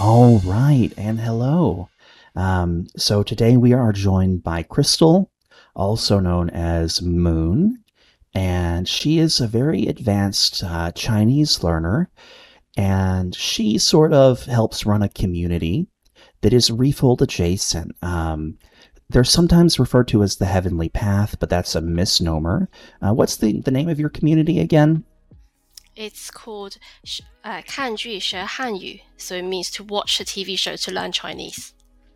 All right, and hello. So today we are joined by Crystal, also known as Moon, and she is a very advanced Chinese learner, and she sort of helps run a community that is Refold adjacent. They're sometimes referred to as the Heavenly Path, but that's a misnomer. What's the name of your community again? It's called 看剧学汉语, so it means to watch a TV show to learn Chinese.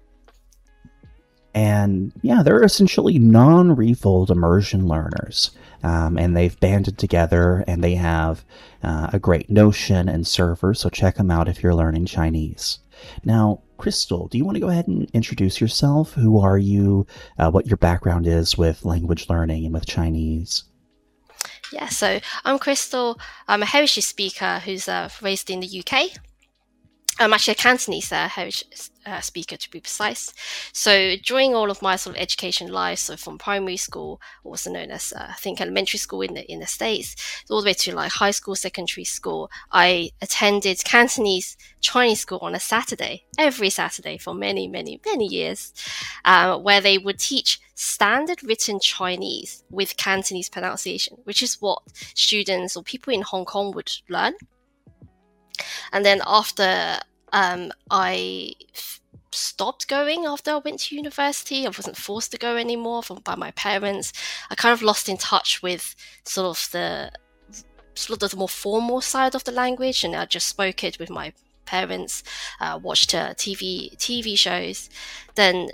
And yeah, they're essentially non refold immersion learners. And they've banded together and they have a great Notion and server, so check them out if you're learning Chinese. Now, Crystal, do you want to go ahead and introduce yourself? Who are you? What your background is with language learning and with Chinese? Yeah, so I'm Crystal. I'm a heritage speaker who's raised in the UK. I'm actually a Cantonese heritage speaker, to be precise. So during all of my sort of education life, so from primary school, also known as I think elementary school in the States, all the way to like high school, secondary school, I attended Cantonese Chinese school on a Saturday, every Saturday for many, many, many years, where they would teach standard written Chinese with Cantonese pronunciation, which is what students or people in Hong Kong would learn. And then after I stopped going after I went to university, I wasn't forced to go anymore by my parents. I kind of lost in touch with sort of the more formal side of the language, and I just spoke it with my parents, watched TV shows. Then,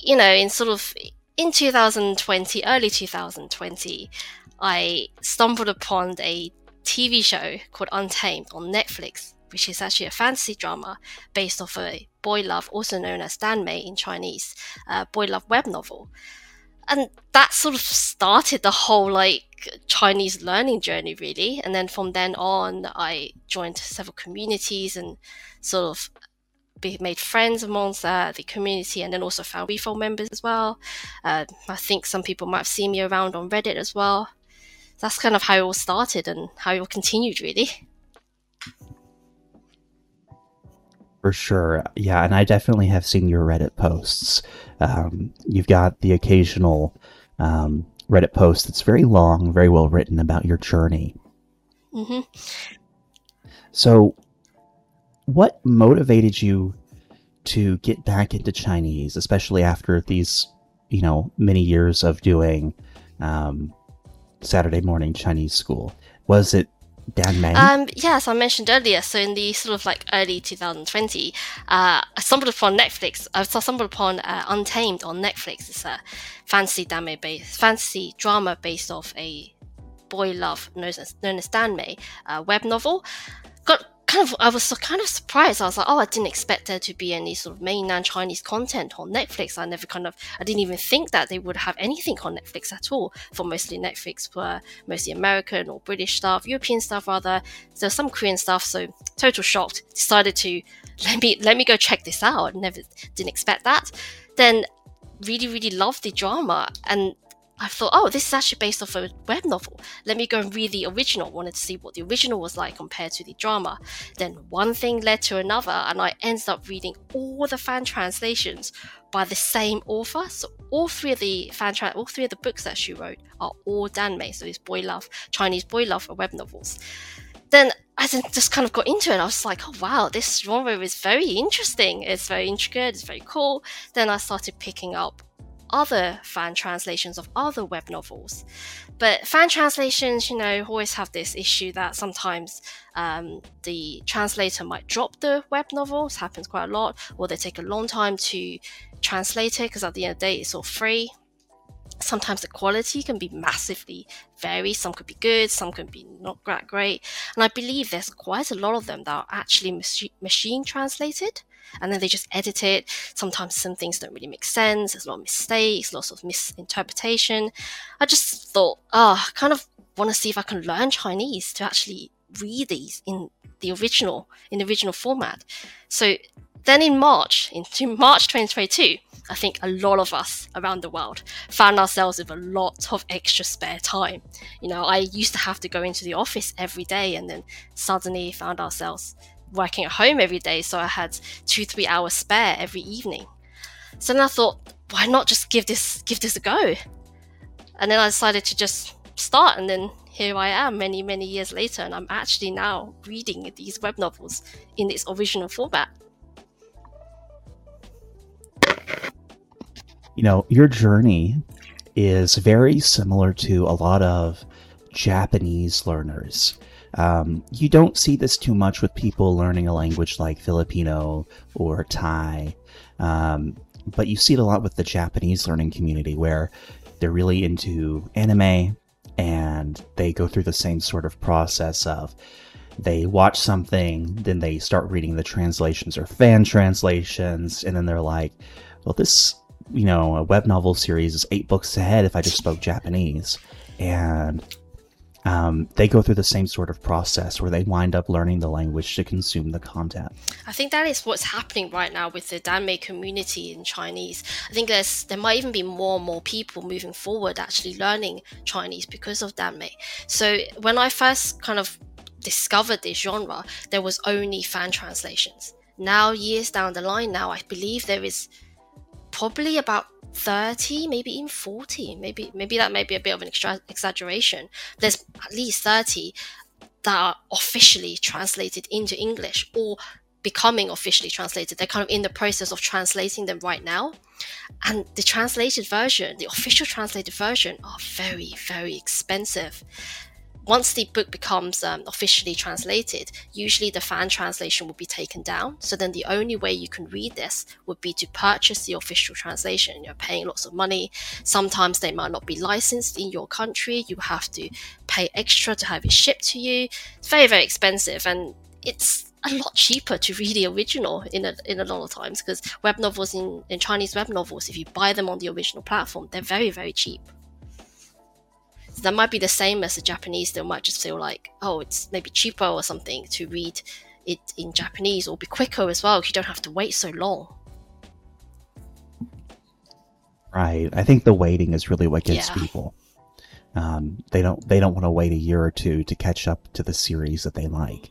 in 2020, early 2020, I stumbled upon a TV show called Untamed on Netflix, which is actually a fantasy drama based off a boy love, also known as danmei in Chinese, boy love web novel. And that sort of started the whole Chinese learning journey, really. And then from then on, I joined several communities and sort of made friends amongst the community, and then also found Refold members as well. I think some people might have seen me around on Reddit as well. That's kind of how it all started and how it all continued, really. For sure. Yeah, and I definitely have seen your Reddit posts. You've got the occasional Reddit post that's very long, very well written about your journey. Mm-hmm. So, what motivated you to get back into Chinese, especially after these, many years of doing Saturday morning Chinese school? Was it danmei? Yes, I mentioned earlier. So in the sort of early 2020, I stumbled upon Netflix. I stumbled upon Untamed on Netflix. It's a fantasy drama based off a boy love known as danmei web novel. I was kind of surprised. I was like, oh, I didn't expect there to be any sort of mainland Chinese content on Netflix. I didn't even think that they would have anything on Netflix at all. For mostly Netflix were mostly American or British stuff, European stuff rather. There's some Korean stuff. So total shocked. Decided to let me go check this out. Didn't expect that. Then really, really loved the drama, and I thought, oh, this is actually based off a web novel. Let me go and read the original. Wanted to see what the original was like compared to the drama. Then one thing led to another, and I ended up reading all the fan translations by the same author. So all three of the books that she wrote are all danmei, so these Chinese boy love web novels. Then I just kind of got into it. I was like, oh wow, this genre is very interesting. It's very intricate. It's very cool. Then I started picking up other fan translations of other web novels. But fan translations, always have this issue that sometimes the translator might drop the web novel. This happens quite a lot. Or they take a long time to translate it because at the end of the day, it's all free. Sometimes the quality can be massively vary. Some could be good, some could be not that great. And I believe there's quite a lot of them that are actually machine translated, and then they just edit it. Sometimes some things don't really make sense. There's a lot of mistakes, lots of misinterpretation. I just thought, I kind of want to see if I can learn Chinese to actually read these in the original format. So then in March 2022, I think a lot of us around the world found ourselves with a lot of extra spare time. I used to have to go into the office every day, and then suddenly found ourselves working at home every day, so I had 2-3 hours spare every evening. So then I thought, why not just give this a go? And then I decided to just start, and then here I am many years later, and I'm actually now reading these web novels in its original format. You know, your journey is very similar to a lot of Japanese learners. You don't see this too much with people learning a language like Filipino or Thai, but you see it a lot with the Japanese learning community, where they're really into anime, and they go through the same sort of process of they watch something, then they start reading the translations or fan translations, and then they're like, well, this, you know, a web novel series is 8 books ahead if I just spoke Japanese. And they go through the same sort of process where they wind up learning the language to consume the content. I think that is what's happening right now with the Danmei community in Chinese. I think there might even be more and more people moving forward actually learning Chinese because of Danmei. So when I first kind of discovered this genre, there was only fan translations. Now, years down the line now, I believe there is probably about 30, maybe even 40, maybe that may be a bit of an exaggeration. There's at least 30 that are officially translated into English or becoming officially translated. They're kind of in the process of translating them right now. And the translated version, the official translated version, are very, very expensive. Once the book becomes officially translated, usually the fan translation will be taken down. So then the only way you can read this would be to purchase the official translation. You're paying lots of money. Sometimes they might not be licensed in your country. You have to pay extra to have it shipped to you. It's very, very expensive, and it's a lot cheaper to read the original in a lot of times, because web novels in Chinese web novels, if you buy them on the original platform, they're very, very cheap. So that might be the same as the Japanese. They might just feel like, oh, it's maybe cheaper or something to read it in Japanese, or be quicker as well, because you don't have to wait so long. Right. I think the waiting is really what gets people. They don't want to wait a year or two to catch up to the series that they like.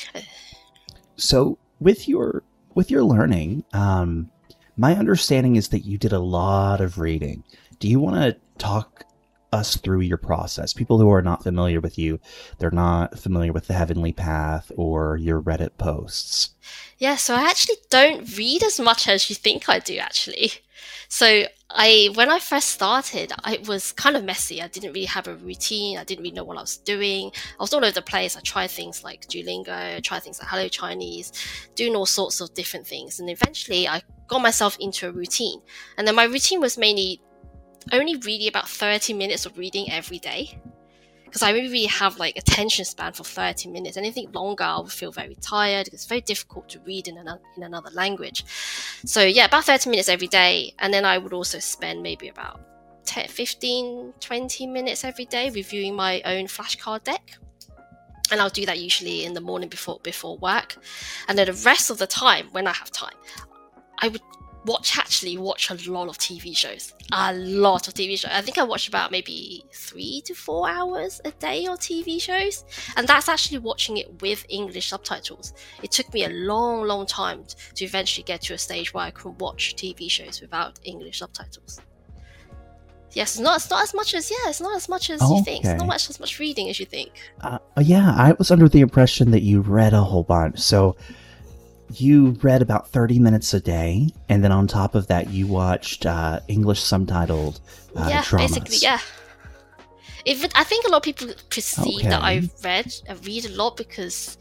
So with your learning, my understanding is that you did a lot of reading. Do you want to talk us through your process? People who are not familiar with you, they're not familiar with the Heavenly Path or your Reddit posts. Yeah, so I actually don't read as much as you think I do, actually. So when I first started, it was kind of messy. I didn't really have a routine. I didn't really know what I was doing. I was all over the place. I tried things like Duolingo, I tried things like Hello Chinese, doing all sorts of different things. And eventually I got myself into a routine. And then my routine was mainly only really about 30 minutes of reading every day, because I really have like attention span for 30 minutes. Anything longer, I would feel very tired. It's very difficult to read in another language. So yeah, about 30 minutes every day. And then I would also spend maybe about 10, 15, 20 minutes every day reviewing my own flashcard deck. And I'll do that usually in the morning before work. And then the rest of the time, when I have time, I would watch a lot of TV shows. A lot of TV shows. I think I watch about maybe 3 to 4 hours a day of TV shows. And that's actually watching it with English subtitles. It took me a long time to eventually get to a stage where I could watch TV shows without English subtitles. Yes, it's not as much as you think. It's not as much reading as you think. Yeah, I was under the impression that you read a whole bunch. So you read about 30 minutes a day, and then on top of that, you watched English subtitled dramas. Basically, yeah. I think a lot of people perceive that I read a lot because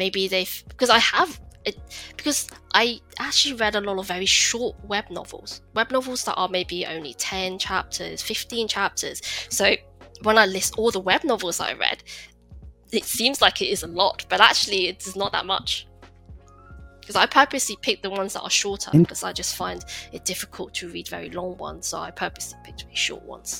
because I actually read a lot of very short web novels that are maybe only 10 chapters, 15 chapters. So when I list all the web novels I read, it seems like it is a lot, but actually it's not that much. Because I purposely picked the ones that are shorter, because I just find it difficult to read very long ones, so I purposely picked very short ones.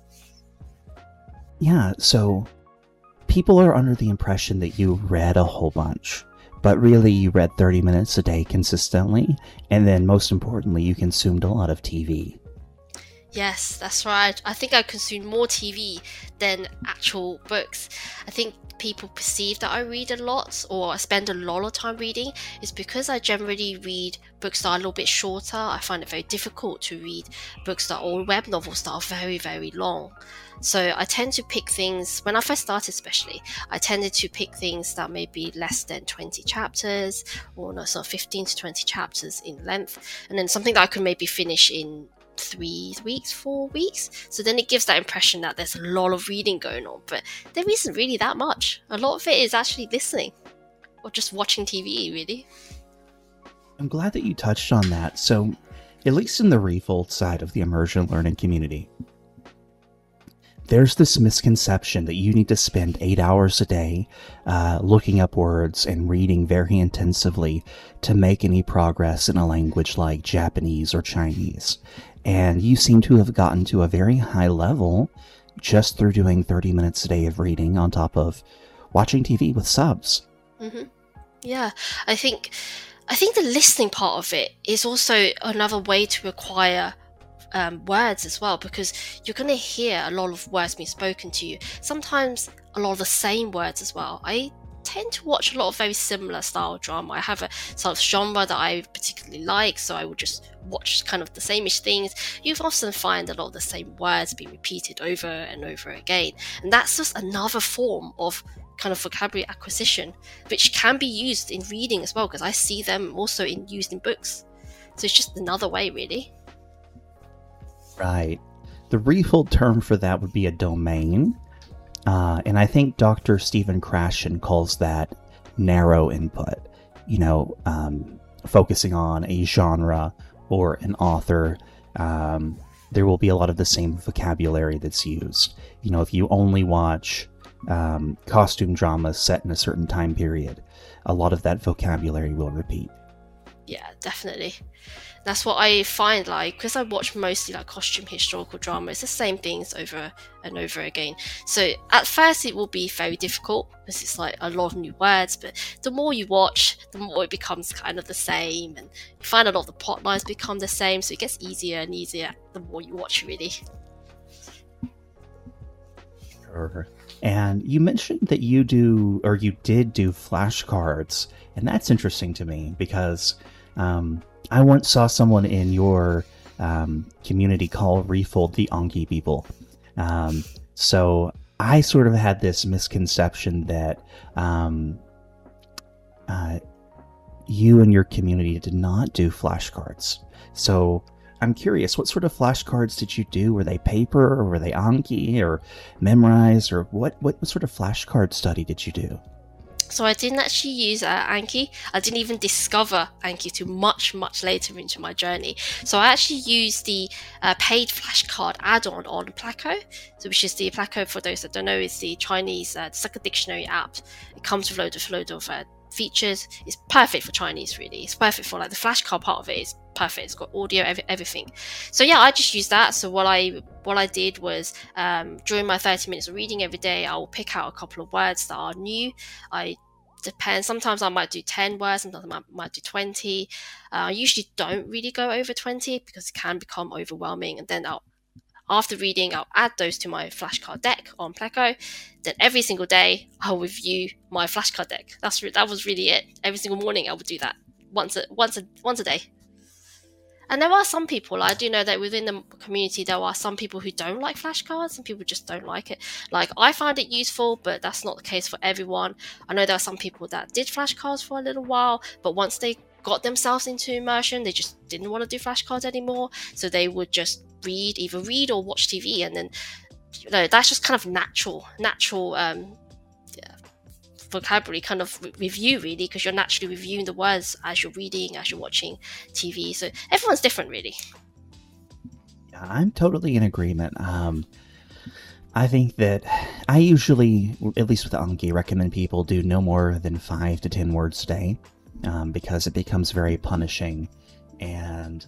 Yeah, so people are under the impression that you read a whole bunch, but really you read 30 minutes a day consistently, and then most importantly, you consumed a lot of TV. Yes, that's right. I think I consume more TV than actual books. I think people perceive that I read a lot or I spend a lot of time reading is because I generally read books that are a little bit shorter. I find it very difficult to read books that or web novels that are very, very long. So I tend to pick things, when I first started especially, I tended to pick things that may be less than 20 chapters or no, so 15 to 20 chapters in length, and then something that I could maybe finish in 3 weeks, 4 weeks. So then it gives that impression that there's a lot of reading going on, but there isn't really that much. A lot of it is actually listening or just watching TV, really. I'm glad that you touched on that. So, at least in the Refold side of the immersion learning community, there's this misconception that you need to spend 8 hours a day looking up words and reading very intensively to make any progress in a language like Japanese or Chinese. And you seem to have gotten to a very high level just through doing 30 minutes a day of reading on top of watching TV with subs. hmm Yeah, I think I think the listening part of it is also another way to acquire words as well, because you're going to hear a lot of words being spoken to you. Sometimes a lot of the same words as well. I tend to watch a lot of very similar style drama. I have a sort of genre that I particularly like, so I would just watch kind of the sameish things. You often find a lot of the same words being repeated over and over again, and that's just another form of kind of vocabulary acquisition, which can be used in reading as well, because I see them also used in books. So it's just another way, really. Right. The Refold term for that would be a domain. And I think Dr. Stephen Krashen calls that narrow input, focusing on a genre or an author. There will be a lot of the same vocabulary that's used. If you only watch costume dramas set in a certain time period, a lot of that vocabulary will repeat. Yeah, definitely. That's what I find, like, because I watch mostly like costume historical drama, it's the same things over and over again. So at first it will be very difficult because it's like a lot of new words, but the more you watch, the more it becomes kind of the same, and you find a lot of the plot lines become the same, so it gets easier and easier the more you watch, really. Sure. And you mentioned that you did do flashcards, and that's interesting to me because I once saw someone in your community call Refold the Anki people. So I sort of had this misconception that you and your community did not do flashcards. So I'm curious, what sort of flashcards did you do? Were they paper, or were they Anki, or memorized, or what sort of flashcard study did you do? So I didn't actually use Anki. I didn't even discover Anki till much, much later into my journey. So I actually used the paid flashcard add-on on Placo, which is the Placo, for those that don't know, is the Chinese, it's like a dictionary app. It comes with load of features. It's perfect for Chinese, really. It's perfect for, like, the flashcard part of it is perfect. It's got audio, everything. So yeah, I just used that. So what I did was, during my 30 minutes of reading every day, I will pick out a couple of words that are new. Sometimes I might do 10 words, sometimes I might do 20. I usually don't really go over 20 because it can become overwhelming, and then after reading, I'll add those to my flashcard deck on Pleco. Then every single day, I'll review my flashcard deck. That was really it. Every single morning, I would do that once a day. And there are some people, I do know that within the community, there are some people who don't like flashcards, and people just don't like it. Like, I find it useful, but that's not the case for everyone. I know there are some people that did flashcards for a little while, but once they got themselves into immersion, they just didn't want to do flashcards anymore. So they would just either read or watch TV, and then that's just kind of natural vocabulary kind of review, really, because you're naturally reviewing the words as you're reading, as you're watching TV. So everyone's different, really. Yeah, I'm totally in agreement. I think that I usually, at least with Anki, recommend people do no more than 5 to 10 words a day, because it becomes very punishing, and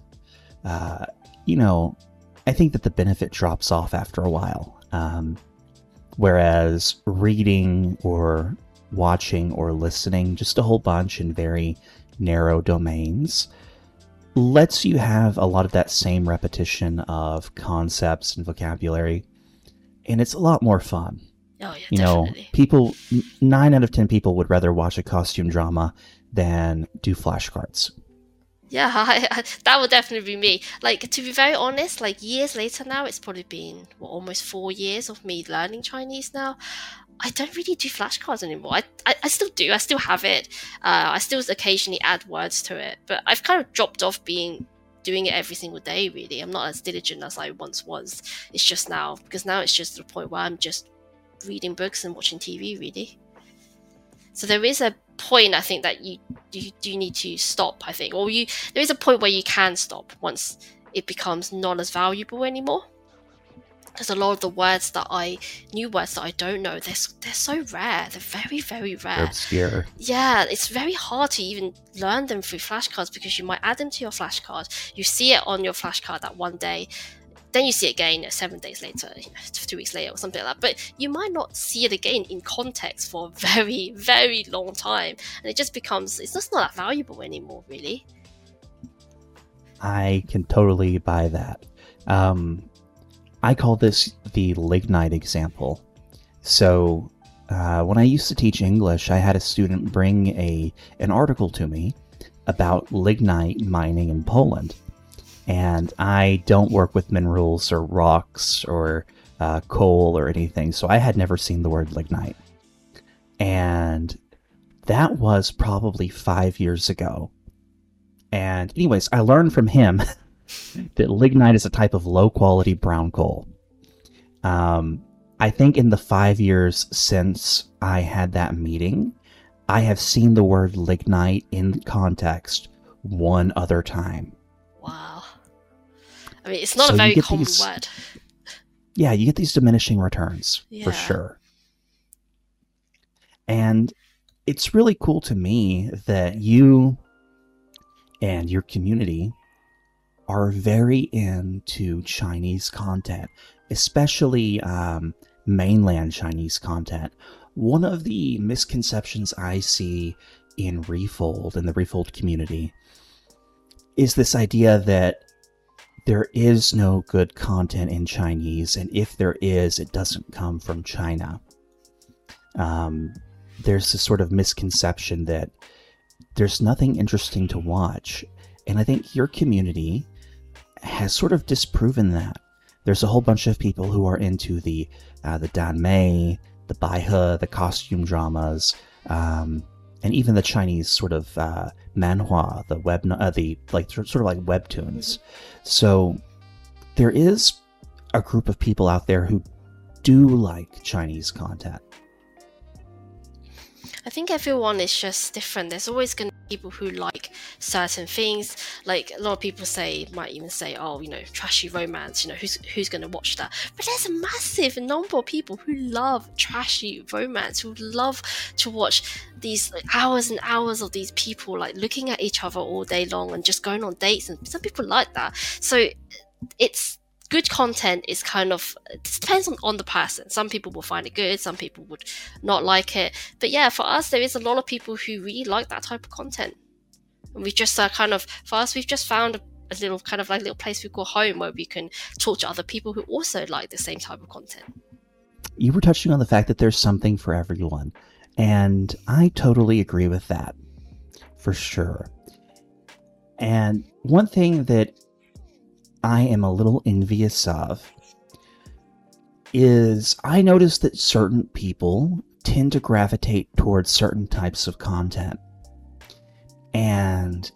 I think that the benefit drops off after a while. Whereas reading or watching or listening, just a whole bunch in very narrow domains, lets you have a lot of that same repetition of concepts and vocabulary, and it's a lot more fun. Oh yeah, You know, definitely. people, 9 out of 10 people would rather watch a costume drama than do flashcards. Yeah, that would definitely be me. Like, to be very honest, like years later now, it's probably been what, almost 4 years of me learning Chinese now. I don't really do flashcards anymore. I still do. I still have it. I still occasionally add words to it, but I've kind of dropped off doing it every single day. Really, I'm not as diligent as I once was. It's just now because now it's just to the point where I'm just reading books and watching TV. Really. So there is a point I think that you do need to stop. I think, or there is a point where you can stop once it becomes not as valuable anymore. Because a lot of the new words that I don't know, they're so rare. They're very, very They're rare. obscure. Yeah, it's very hard to even learn them through flashcards because you might add them to your flashcard. You see it on your flashcard that one day, then you see it again 7 days later, 2 weeks later, or something like that. But you might not see it again in context for a very, very long time, and it's just not that valuable anymore, really. I can totally buy that. I call this the lignite example. So when I used to teach English, I had a student bring an article to me about lignite mining in Poland. And I don't work with minerals or rocks or coal or anything, so I had never seen the word lignite. And that was probably 5 years ago. And anyways, I learned from him that lignite is a type of low-quality brown coal. I think in the 5 years since I had that meeting, I have seen the word lignite in context one other time. Wow. I mean, it's not So a you very get common these- word. Yeah, you get these diminishing returns, Yeah. for sure. And it's really cool to me that you and your community are very into Chinese content, especially mainland Chinese content. One of the misconceptions I see in Refold, in the Refold community, is this idea that there is no good content in Chinese, and if there is, it doesn't come from China. There's this sort of misconception that there's nothing interesting to watch, and I think your community has sort of disproven that. There's a whole bunch of people who are into the danmei, the baihe, the costume dramas, and even the Chinese sort of manhua, sort of like webtoons. So there is a group of people out there who do like Chinese content. I think everyone is just different. There's always going to be people who like certain things. Like a lot of people might even say, oh, trashy romance, who's going to watch that? But there's a massive number of people who love trashy romance, who love to watch these hours and hours of these people like looking at each other all day long and just going on dates. And some people like that. So it's good content is kind of, it depends on the person. Some people will find it good, some people would not like it. But yeah, for us, there is a lot of people who really like that type of content. And we just we've just found a little kind of like little place we call home where we can talk to other people who also like the same type of content. You were touching on the fact that there's something for everyone. And I totally agree with that, for sure. And one thing that I am a little envious of is I notice that certain people tend to gravitate towards certain types of content. And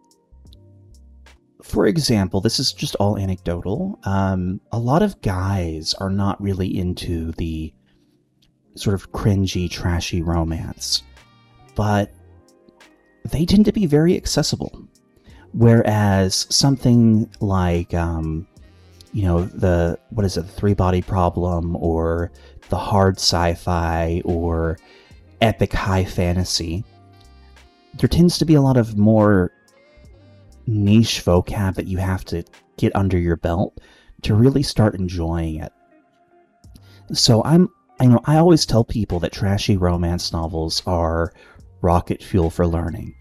for example, this is just all anecdotal. A lot of guys are not really into the sort of cringy, trashy romance, but they tend to be very accessible. Whereas something like, the Three Body Problem, or the hard sci-fi, or epic high fantasy, there tends to be a lot of more niche vocab that you have to get under your belt to really start enjoying it. So I always tell people that trashy romance novels are rocket fuel for learning.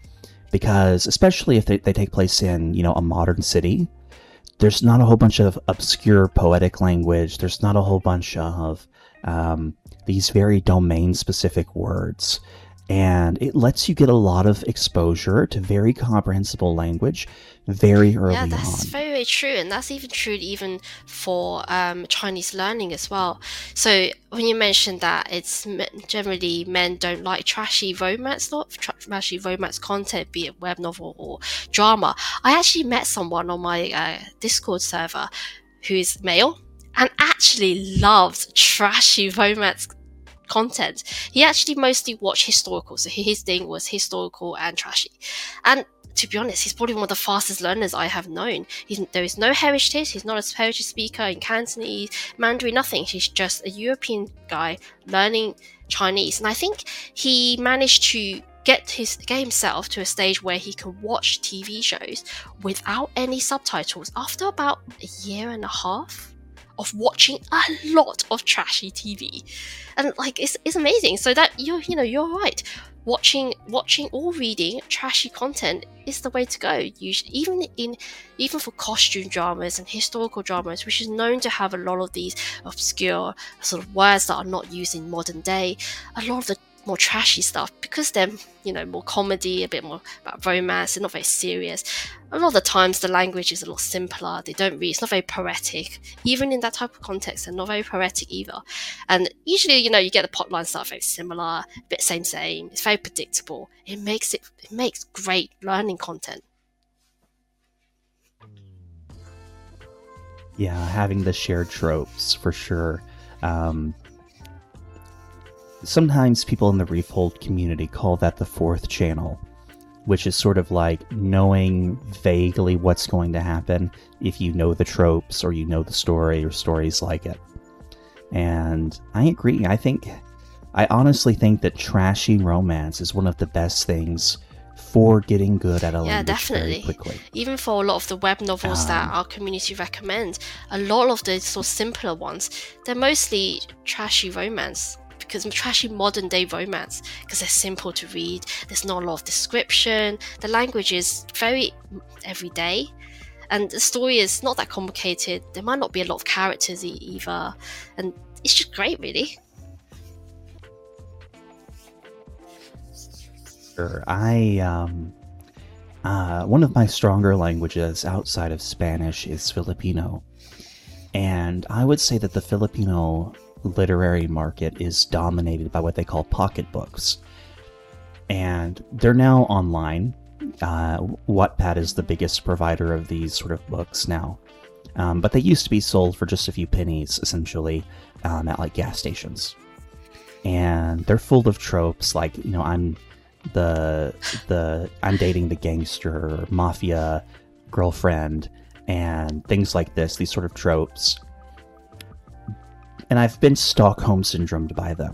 because especially if they take place in, a modern city, there's not a whole bunch of obscure poetic language. There's not a whole bunch of these very domain-specific words. And it lets you get a lot of exposure to very comprehensible language very early on. Yeah, that's very, very true. And that's even true even for Chinese learning as well. So when you mentioned that it's generally men don't like trashy romance content, be it web novel or drama. I actually met someone on my Discord server who is male and actually loves trashy romance content. He actually mostly watched historical, so his thing was historical and trashy. And to be honest, he's probably one of the fastest learners I have known. There is no heritage. He's not a heritage speaker in Cantonese, Mandarin, nothing. He's just a European guy learning Chinese. And I think he managed to get himself to a stage where he can watch TV shows without any subtitles after about a year and a half of watching a lot of trashy TV. And it's amazing. So that you're right. Watching or reading trashy content is the way to go. Even for costume dramas and historical dramas, which is known to have a lot of these obscure sort of words that are not used in modern day, a lot of the more trashy stuff, because they're more comedy, a bit more about romance, they're not very serious. A lot of the times the language is a lot simpler. It's not very poetic. Even in that type of context, they're not very poetic either. And usually, you get the plotline stuff very similar, a bit same. It's very predictable. It makes great learning content. Yeah, having the shared tropes for sure. Sometimes people in the Reefhold community call that the fourth channel, which is sort of like knowing vaguely what's going to happen if you know the tropes or you know the story or stories like it. And I agree. I honestly think that trashy romance is one of the best things for getting good at a language very quickly. Even for a lot of the web novels that our community recommends, a lot of the sort of simpler ones, they're mostly trashy romance. Because trashy modern day romance, because they're simple to read, there's not a lot of description, the language is very everyday, and the story is not that complicated. There might not be a lot of characters either, and it's just great, really. Sure. One of my stronger languages outside of Spanish is Filipino, and I would say that the Filipino literary market is dominated by what they call pocketbooks, and they're now online. Wattpad is the biggest provider of these sort of books now, but they used to be sold for just a few pennies, essentially, at gas stations. And they're full of tropes like, I'm dating the gangster mafia girlfriend and things like this. These sort of tropes. And I've been Stockholm syndromed by them.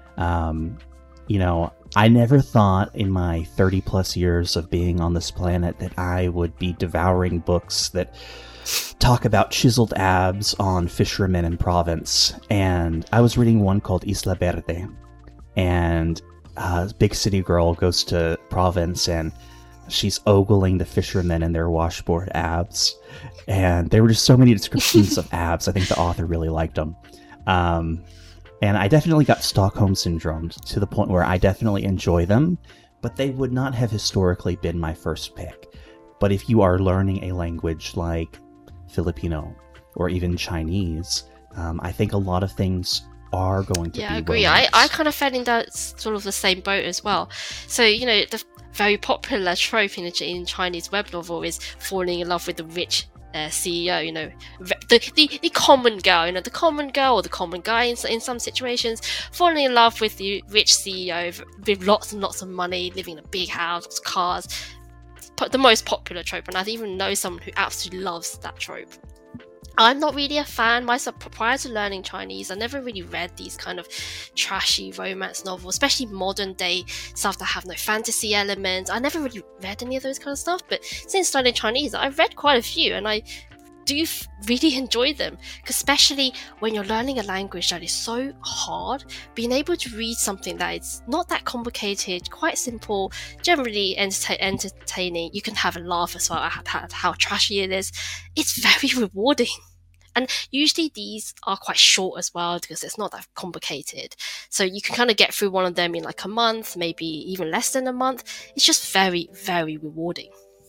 I never thought in my 30 plus years of being on this planet that I would be devouring books that talk about chiseled abs on fishermen in Provence. And I was reading one called Isla Verde. And a big city girl goes to Provence and she's ogling the fishermen in their washboard abs. And there were just so many descriptions of abs. I think the author really liked them. And I definitely got Stockholm syndrome to the point where I definitely enjoy them, but they would not have historically been my first pick. But if you are learning a language like Filipino or even Chinese, I think a lot of things are going to be I agree. romance. I kind of fell in that sort of the same boat as well. So, the very popular trope in Chinese web novel is falling in love with the rich CEO, the common girl, the common girl or the common guy in some situations, falling in love with the rich CEO with lots and lots of money, living in a big house, lots of cars. The most popular trope, and I even know someone who absolutely loves that trope. I'm not really a fan myself. Prior to learning Chinese, I never really read these kind of trashy romance novels, especially modern day stuff that have no fantasy elements. I never really read any of those kind of stuff, but since learning Chinese, I've read quite a few, and I do really enjoy them, because especially when you're learning a language that is so hard, being able to read something that is not that complicated, quite simple, generally entertaining, you can have a laugh as well at how trashy it is. It's very rewarding. And usually these are quite short as well because it's not that complicated. So you can kind of get through one of them in like a month, maybe even less than a month. It's just very, very rewarding.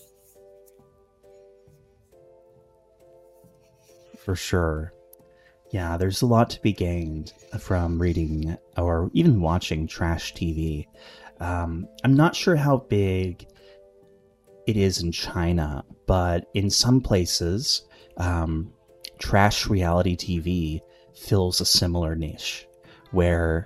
For sure. Yeah, there's a lot to be gained from reading or even watching trash TV. I'm not sure how big it is in China, but in some places, trash reality TV fills a similar niche where,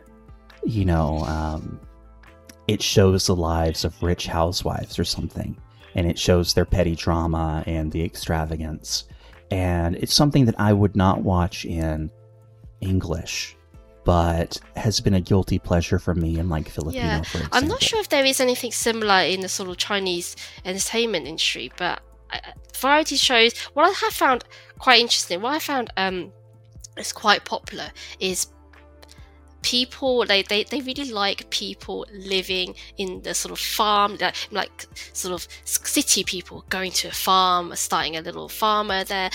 it shows the lives of rich housewives or something, and it shows their petty drama and the extravagance. And it's something that I would not watch in English, but has been a guilty pleasure for me in like Filipino, for example. I'm not sure if there is anything similar in the sort of Chinese entertainment industry, but variety shows, what I have found quite interesting, what I found is quite popular is people, they really like people living in the sort of farm, like sort of city people going to a farm, starting a little farmer there,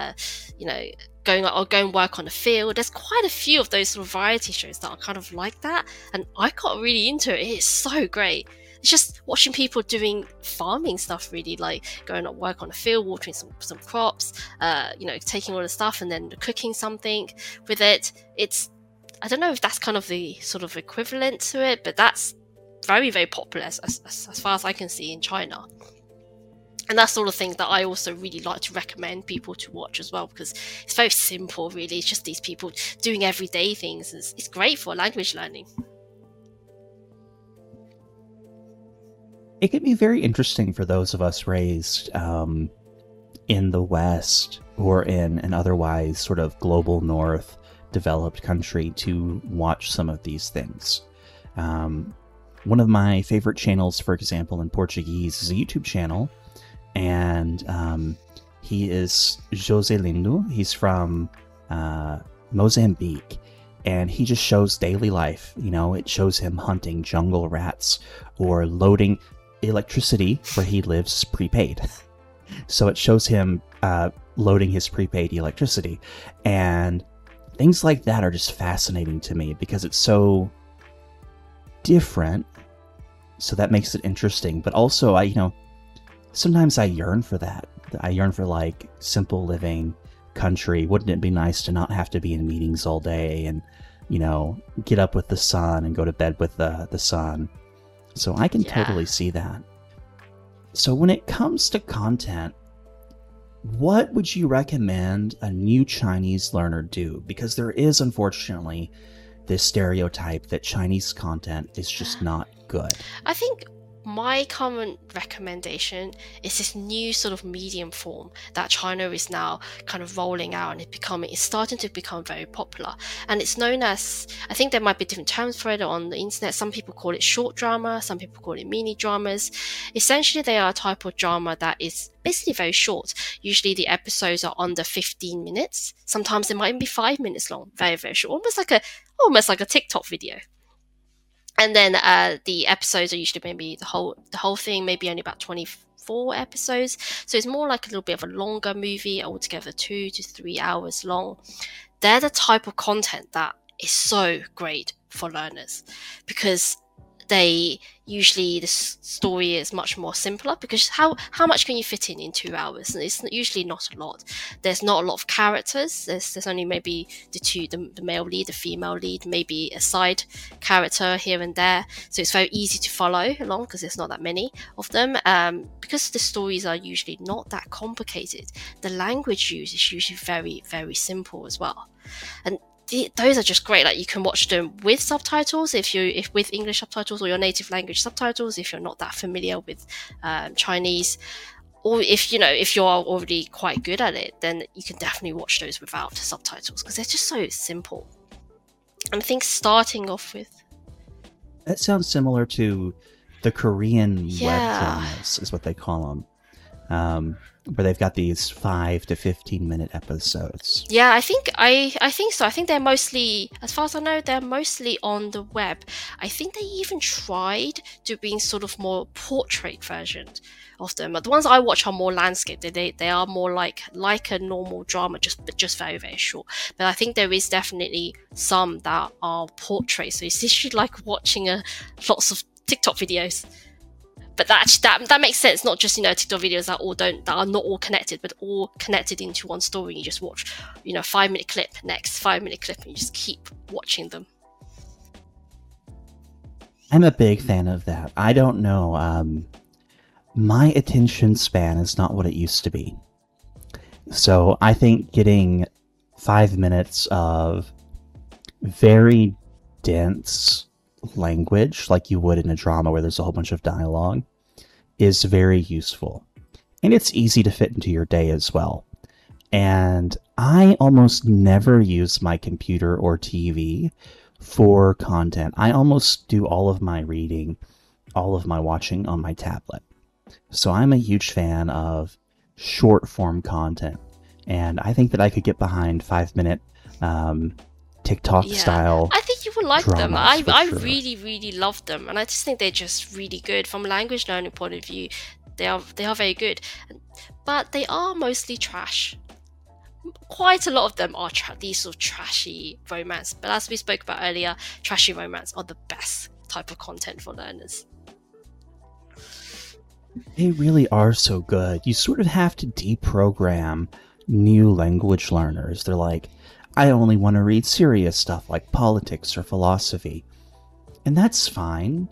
going work on the field. There's quite a few of those sort of variety shows that are kind of like that, and I got really into it. It's so great. It's just watching people doing farming stuff, really, like going to work on the field, watering some crops, taking all the stuff and then cooking something with it. I don't know if that's kind of the sort of equivalent to it, but that's very, very popular as far as I can see in China. And that's sort of things that I also really like to recommend people to watch as well, because it's very simple, really. It's just these people doing everyday things. It's great for language learning. It can be very interesting for those of us raised in the West or in an otherwise sort of global North developed country to watch some of these things. One of my favorite channels, for example, in Portuguese is a YouTube channel, and he is José Lindo. He's from Mozambique, and he just shows daily life. It shows him hunting jungle rats or loading electricity where he lives prepaid. So it shows him loading his prepaid electricity, and things like that are just fascinating to me because it's so different. So that makes it interesting. But also, sometimes I yearn for that. I yearn for like simple living country. Wouldn't it be nice to not have to be in meetings all day and, get up with the sun and go to bed with the sun? So I can totally see that. So when it comes to content, what would you recommend a new Chinese learner do? Because there is, unfortunately, this stereotype that Chinese content is just not good. I think my current recommendation is this new sort of medium form that China is now kind of rolling out, and it's starting to become very popular. And it's known as, I think there might be different terms for it on the internet. Some people call it short drama, some people call it mini dramas. Essentially, they are a type of drama that is basically very short. Usually the episodes are under 15 minutes. Sometimes they might even be 5 minutes long. Very, very short. Almost like a TikTok video. And then the episodes are usually maybe the whole thing, maybe only about 24 episodes. So it's more like a little bit of a longer movie, altogether 2 to 3 hours long. They're the type of content that is so great for learners, because the story is much more simpler, because how much can you fit in 2 hours? And it's usually not a lot. There's not a lot of characters. There's only maybe the male lead, the female lead, maybe a side character here and there. So it's very easy to follow along because there's not that many of them. Because the stories are usually not that complicated, the language used is usually very, very simple as well. And those are just great. Like, you can watch them with subtitles if with English subtitles, or your native language subtitles if you're not that familiar with Chinese, or if you're already quite good at it, then you can definitely watch those without subtitles because they're just so simple. And I think starting off with that sounds similar to the Korean web dramas, is what they call them. where they've got these 5 to 15 minute episodes. Yeah, I think so. I think they're mostly, as far as I know, they're mostly on the web. I think they even tried doing sort of more portrait versions of them. But the ones I watch are more landscape. They are more like a normal drama, just very very short. But I think there is definitely some that are portraits. So it's literally like watching lots of TikTok videos. But that makes sense. Not just TikTok videos that are not all connected, but all connected into one story. You just watch 5 minute clip, next 5 minute clip, and you just keep watching them. I'm a big fan of that. I don't know. My attention span is not what it used to be. So I think getting 5 minutes of very dense language, like you would in a drama where there's a whole bunch of dialogue, is very useful. And it's easy to fit into your day as well. And I almost never use my computer or TV for content. I almost do all of my reading, all of my watching on my tablet. So I'm a huge fan of short form content. And I think that I could get behind 5 minute TikTok style. I think you would like them. I sure. really, really love them. And I just think they're just really good. From a language learning point of view, they are very good. But they are mostly trash. Quite a lot of them are these sort of trashy romance. But as we spoke about earlier, trashy romance are the best type of content for learners. They really are so good. You sort of have to deprogram new language learners. They're like, I only want to read serious stuff like politics or philosophy. And that's fine.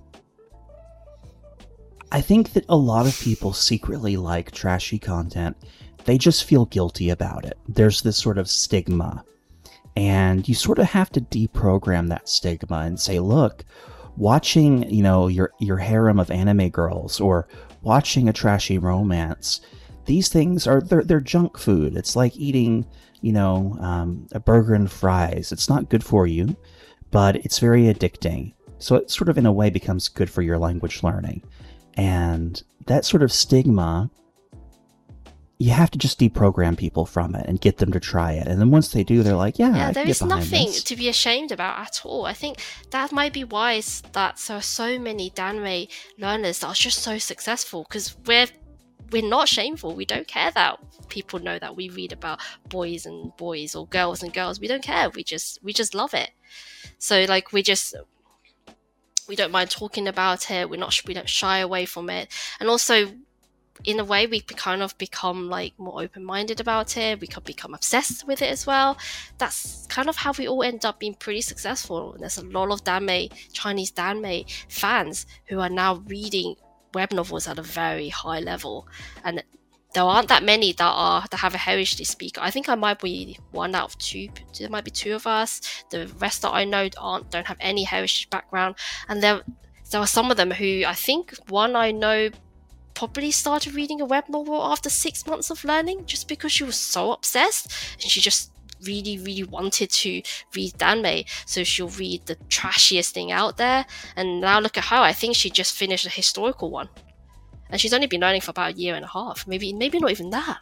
I think that a lot of people secretly like trashy content. They just feel guilty about it. There's this sort of stigma. And you sort of have to deprogram that stigma and say, look, watching, your harem of anime girls or watching a trashy romance, these things they're junk food. It's like eating a burger and fries. It's not good for you, but it's very addicting. So it sort of in a way becomes good for your language learning. And that sort of stigma, you have to just deprogram people from it and get them to try it. And then once they do, they're like, yeah, there is nothing to be ashamed about at all. I think that might be why that so many Danmei learners are just so successful, because we're not shameful. We don't care that people know that we read about boys and boys or girls and girls. We don't care. We just love it. So like we don't mind talking about it. We don't shy away from it. And also, in a way, we kind of become like more open-minded about it. We could become obsessed with it as well. That's kind of how we all end up being pretty successful. And there's a lot of Chinese Danmei fans who are now reading web novels at a very high level, and there aren't that many that have a heritage speaker. I think I might be one out of two. There might be two of us. The rest that I know don't have any heritage background, and there are some of them who I think one I know probably started reading a web novel after 6 months of learning, just because she was so obsessed and she just really, really wanted to read Danmei, so she'll read the trashiest thing out there. And now look at her. I think she just finished a historical one, and she's only been learning for about a year and a half, maybe not even that.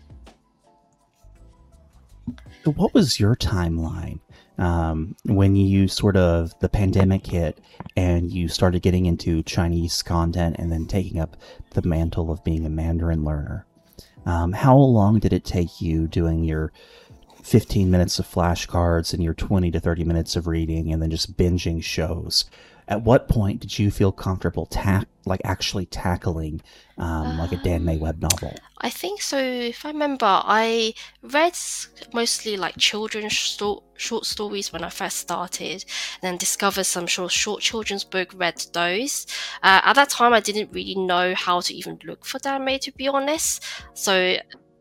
What was your timeline when the pandemic hit and you started getting into Chinese content and then taking up the mantle of being a Mandarin learner? How long did it take you doing your 15 minutes of flashcards and your 20 to 30 minutes of reading and then just binging shows? At what point did you feel comfortable actually tackling like a Danmei web novel? I think so. If I remember, I read mostly like children's short stories when I first started, then discovered some short children's book, read those. At that time, I didn't really know how to even look for Danmei, to be honest. So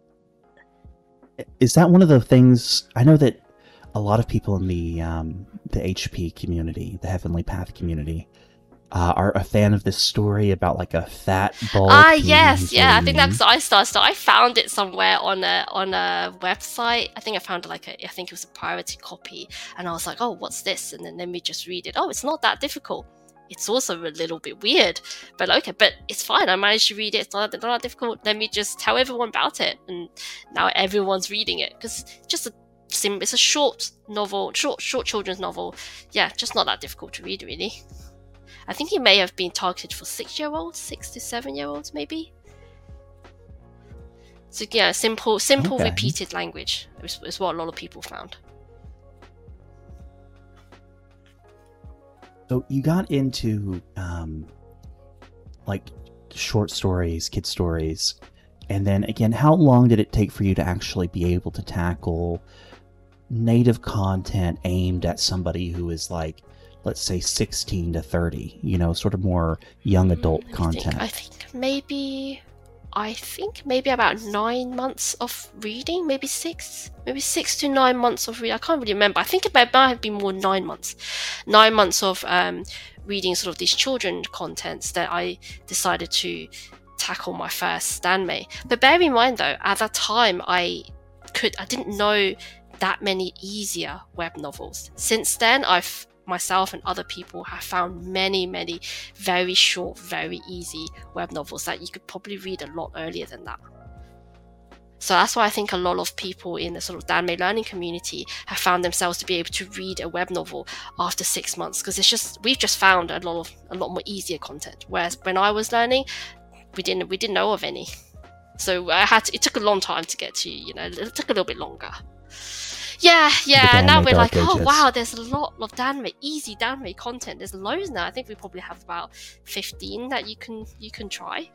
is that one of the things? I know that a lot of people in the HP community, the Heavenly Path community, are a fan of this story about like a fat bald. Yes, yeah. I think that's what I started. So I found it somewhere on a website. I think I found I think it was a pirated copy, and I was like, oh, what's this? And then let me just read it. Oh, it's not that difficult. it's also a little bit weird. But okay, but it's fine. I managed to read it. It's not that difficult. Let me just tell everyone about it. And now everyone's reading it because it's a short novel, short children's novel. Yeah, just not that difficult to read, really. I think it may have been targeted for 6-year-olds, 6 to 7-year-olds, maybe. So yeah, simple, Okay. repeated language is what a lot of people found. So you got into like short stories, kid stories, and then again, how long did it take for you to actually be able to tackle native content aimed at somebody who is like, let's say 16 to 30, you know, sort of more young adult content? I think maybe about 9 months of reading, maybe 6 to 9 months of reading. I can't really remember. I think it might have been more 9 months. 9 months of reading sort of these children contents that I decided to tackle my first Danmei. But bear in mind though, at that time I didn't know that many easier web novels. Since then, myself and other people have found many very short, very easy web novels that you could probably read a lot earlier than that. So that's why I think a lot of people in the sort of Danmei learning community have found themselves to be able to read a web novel after 6 months, because we've just found a lot more easier content. Whereas when I was learning, we didn't know of any. So it took a long time to get to, it took a little bit longer. Yeah. Now we're like, oh wow, there's a lot of easy Danmei content. There's loads now. I think we probably have about 15 that you can try.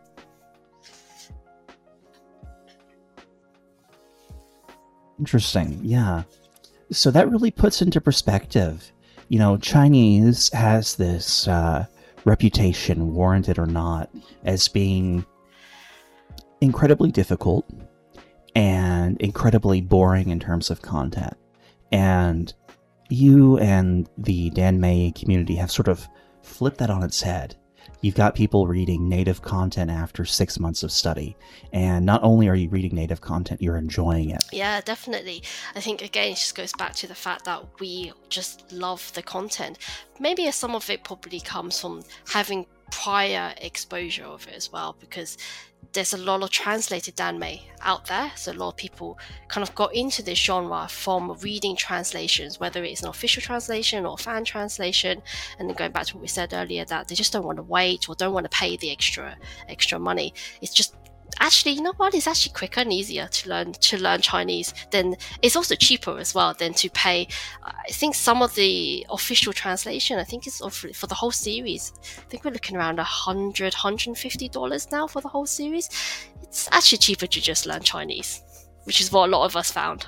Interesting. Yeah. So that really puts into perspective, Chinese has this reputation, warranted or not, as being incredibly difficult and incredibly boring in terms of content. And you and the Danmei community have sort of flipped that on its head. You've got people reading native content after 6 months of study. And not only are you reading native content, you're enjoying it. Yeah, definitely. I think, again, it just goes back to the fact that we just love the content. Maybe some of it probably comes from having prior exposure of it as well, because there's a lot of translated Danmei out there. So a lot of people kind of got into this genre from reading translations, whether it's an official translation or fan translation. And then going back to what we said earlier, that they just don't want to wait or don't want to pay the extra money. It's just, actually, you know what? It's actually quicker and easier to learn Chinese. Then it's also cheaper as well than to pay. I think some of the official translation, I think it's for the whole series. I think we're looking around $150 now for the whole series. It's actually cheaper to just learn Chinese, which is what a lot of us found.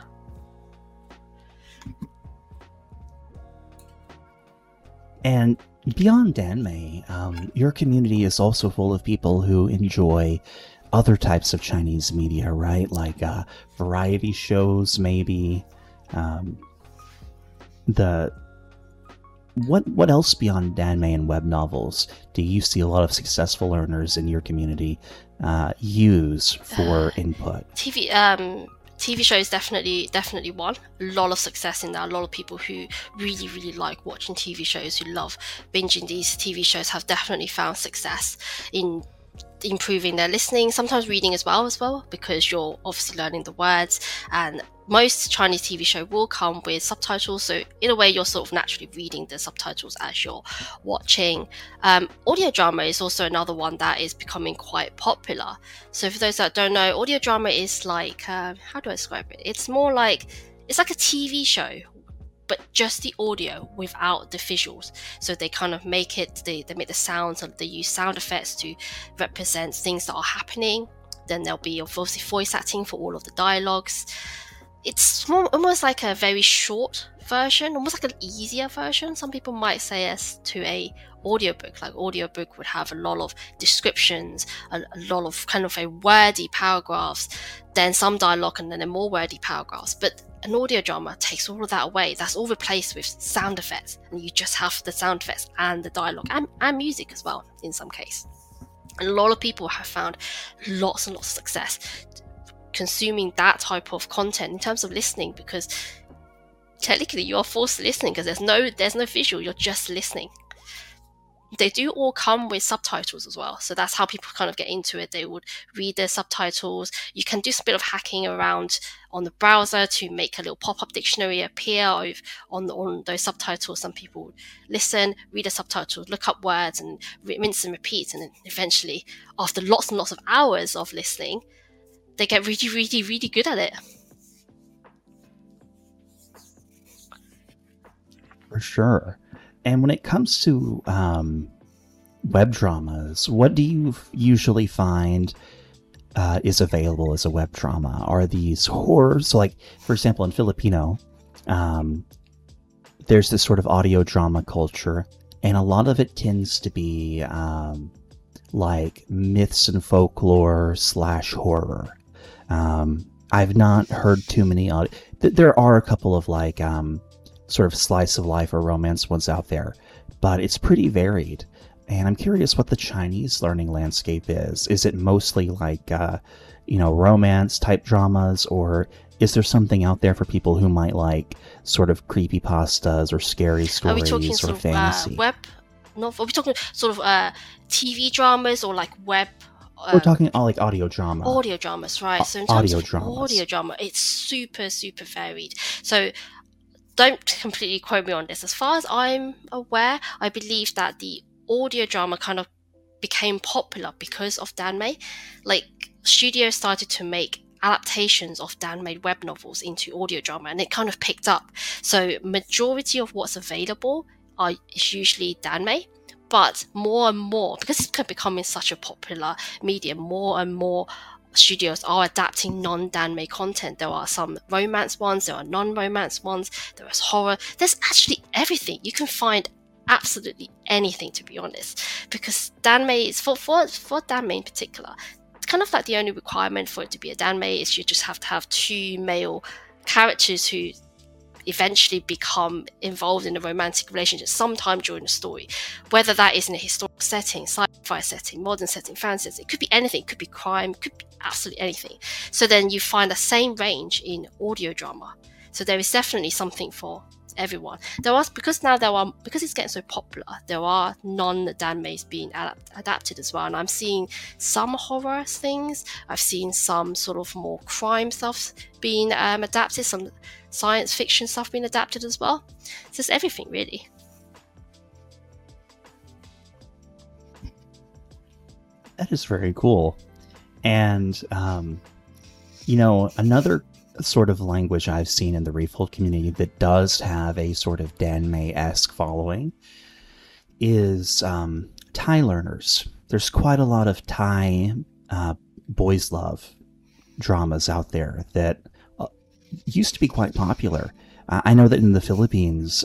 And beyond Danmei, your community is also full of people who enjoy other types of Chinese media, right? Like variety shows, maybe. What else beyond Danmei and web novels do you see a lot of successful learners in your community use for input? TV shows definitely one. A lot of success in that. A lot of people who really like watching TV shows, who love binging these TV shows, have definitely found success in improving their listening, sometimes reading as well, because you're obviously learning the words. And most Chinese TV show will come with subtitles, so in a way you're sort of naturally reading the subtitles as you're watching. Audio drama is also another one that is becoming quite popular. So for those that don't know, audio drama is like, how do I describe it? It's like a TV show, but just the audio without the visuals. So they kind of make it, they make the sounds, and they use sound effects to represent things that are happening. Then there'll be obviously voice acting for all of the dialogues. It's almost like a very short version, almost like an easier version. Some people might say as to a audiobook. Like audiobook would have a lot of descriptions, a lot of kind of a wordy paragraphs, then some dialogue, and then more wordy paragraphs. But an audio drama takes all of that away. That's all replaced with sound effects, and you just have the sound effects and the dialogue and music as well in some case. And a lot of people have found lots and lots of success consuming that type of content in terms of listening, because technically you are forced to listening because there's no visual, you're just listening. they do all come with subtitles as well. So that's how people kind of get into it. They would read the subtitles. You can do a bit of hacking around on the browser to make a little pop-up dictionary appear on those subtitles. Some people listen, read the subtitles, look up words, and rinse and repeat. And then eventually, after lots and lots of hours of listening, they get really, really, really good at it. For sure. And when it comes to web dramas, what do you usually find is available as a web drama? Are these horror? So, like, for example, in Filipino, there's this sort of audio drama culture, and a lot of it tends to be like myths and folklore / horror. I've not heard too many. There are a couple of like sort of slice of life or romance ones out there, but it's pretty varied. And I'm curious what the Chinese learning landscape is. Is it mostly like, romance type dramas, or is there something out there for people who might like sort of creepypastas or scary stories? Are we talking or sort fantasy? of web? No, are we talking sort of TV dramas or like web? We're talking like audio drama. Audio dramas, right? So in terms audio of dramas. audio drama, it's super, super varied. So don't completely quote me on this. As far as I'm aware, I believe that the audio drama kind of became popular because of Danmei. Like, studios started to make adaptations of Dan-made web novels into audio drama, and it kind of picked up. So majority of what's available is usually Danmei, but more and more, because it's becoming such a popular medium, more and more studios are adapting non-Danmei content. There are some romance ones, there are non-romance ones, there is horror. There's actually everything. You can find absolutely anything, to be honest, because Danmei is for Danmei in particular. It's kind of like the only requirement for it to be a Danmei is you just have to have 2 male characters who eventually become involved in a romantic relationship sometime during the story, whether that is in a historical setting, sci-fi setting, modern setting, fantasy setting. It could be anything. It could be crime, it could be absolutely anything. So then you find the same range in audio drama. So there is definitely something for everyone. Because it's getting so popular, there are non-Danmeis being adapted as well, and I'm seeing some horror things. I've seen some sort of more crime stuff being adapted, some science fiction stuff being adapted as well. So it's everything, really. That is very cool. And another sort of language I've seen in the Refold community that does have a sort of Danmei-esque following is Thai learners. There's quite a lot of Thai boys' love dramas out there that used to be quite popular. I know that in the Philippines,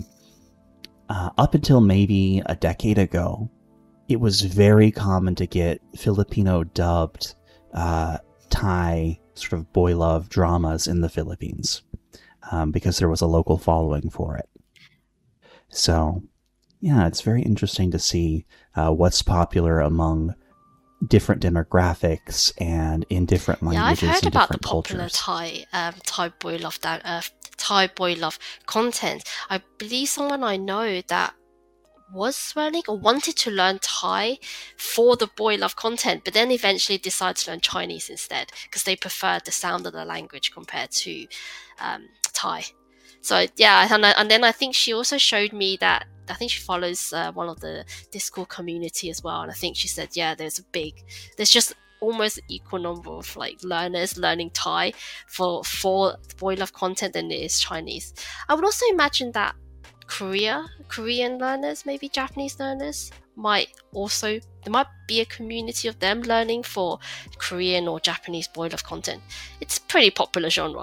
up until maybe a decade ago, it was very common to get Filipino dubbed Thai sort of boy love dramas in the Philippines because there was a local following for it. So, yeah, it's very interesting to see what's popular among different demographics and in different languages. Yeah, I've heard and about the different popular cultures. Thai boy love content. I believe someone I know that was learning or wanted to learn Thai for the boy love content, but then eventually decided to learn Chinese instead because they preferred the sound of the language compared to Thai. So yeah, and then I think she also showed me that I think she follows one of the Discord community as well, and I think she said there's just almost an equal number of like learners learning Thai for boy love content than it is Chinese. I would also imagine that Korean learners, maybe Japanese learners, there might be a community of them learning for Korean or Japanese boy love content. It's a pretty popular genre.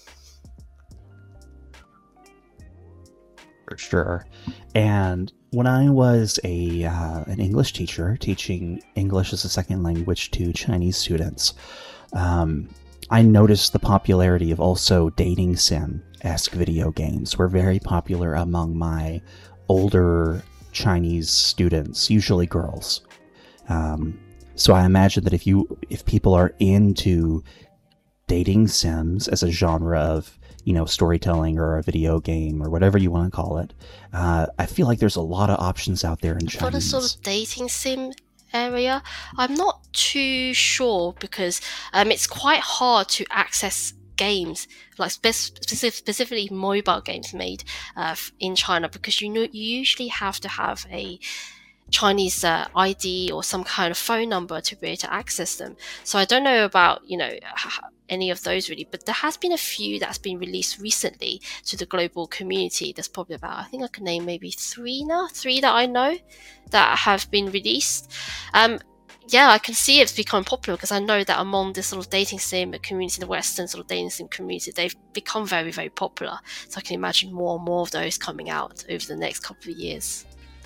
For sure. And when I was an English teacher teaching English as a second language to Chinese students, I noticed the popularity of also dating sim-esque video games were very popular among my older Chinese students, usually girls. So I imagine that if people are into dating sims as a genre of storytelling or a video game or whatever you want to call it. I feel like there's a lot of options out there in Chinese. For the sort of dating sim area, I'm not too sure because it's quite hard to access games, like specifically mobile games made in China, because you usually have to have a Chinese ID or some kind of phone number to be able to access them. So I don't know about any of those really, but there has been a few that's been released recently to the global community. There's probably about, I think I can name maybe three that I know that have been released. Yeah, I can see it's become popular because I know that among this sort of dating sim community, the Western sort of dating sim community, they've become very, very popular. So I can imagine more and more of those coming out over the next couple of years.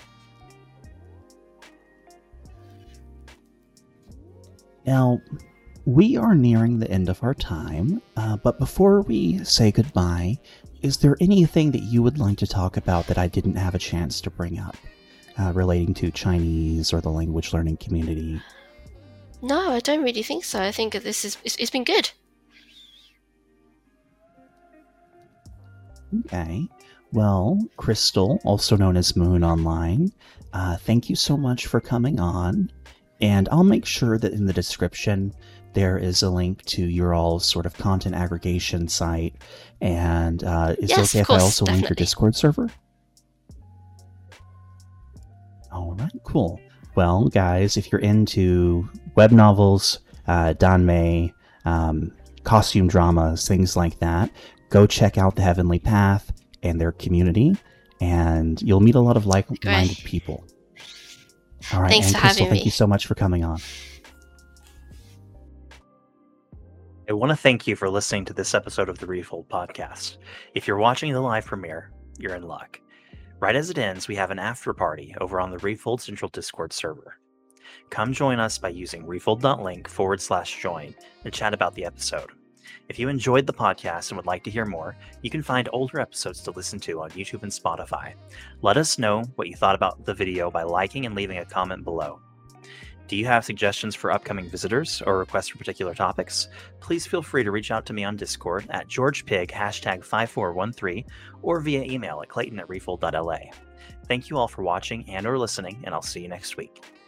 Now, we are nearing the end of our time, but before we say goodbye, is there anything that you would like to talk about that I didn't have a chance to bring up relating to Chinese or the language learning community? No, I don't really think so. I think it's been good. Okay. Well, Crystal, also known as Moon Online, thank you so much for coming on. And I'll make sure that in the description there is a link to your all's sort of content aggregation site. And is it okay if I also link your Discord server? All right, cool. Well, guys, if you're into web novels, danmei, costume dramas, things like that, go check out The Heavenly Path and their community, and you'll meet a lot of like-minded people. All right, thanks and for Crystal, having me. Thank you so much for coming on. I want to thank you for listening to this episode of the Refold Podcast. If you're watching the live premiere, you're in luck. Right as it ends, we have an after party over on the Refold Central Discord server. Come join us by using refold.link/join and chat about the episode. If you enjoyed the podcast and would like to hear more, you can find older episodes to listen to on YouTube and Spotify. Let us know what you thought about the video by liking and leaving a comment below. Do you have suggestions for upcoming visitors or requests for particular topics? Please feel free to reach out to me on Discord at GeorgePig #5413 or via email at clayton@refold.la. Thank you all for watching and or listening, and I'll see you next week.